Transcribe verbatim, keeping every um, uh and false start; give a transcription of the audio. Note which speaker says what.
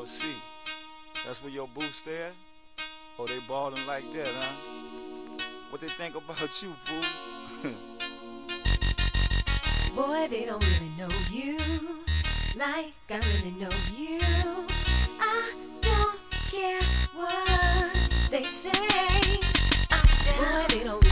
Speaker 1: C. That's where your boo stay at? Oh, they ballin' like that, huh? What they think about you, boo?
Speaker 2: Boy, they don't really know you like I really know you. I don't care what they say. Boy, they don't